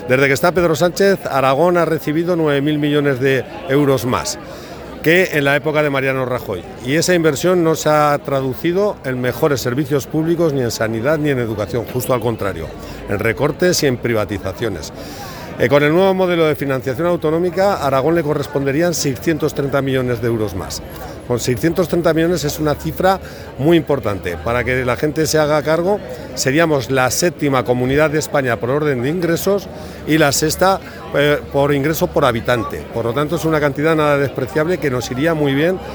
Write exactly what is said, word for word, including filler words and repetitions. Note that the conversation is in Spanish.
Desde que está Pedro Sánchez, Aragón ha recibido nueve mil millones de euros más que en la época de Mariano Rajoy. Y esa inversión no se ha traducido en mejores servicios públicos, ni en sanidad, ni en educación, justo al contrario, en recortes y en privatizaciones. Eh, con el nuevo modelo de financiación autonómica, a Aragón le corresponderían seiscientos treinta millones de euros más. Con seiscientos treinta millones es una cifra muy importante. Para que la gente se haga cargo, seríamos la séptima comunidad de España por orden de ingresos y la sexta eh, por ingreso por habitante. Por lo tanto, es una cantidad nada despreciable que nos iría muy bien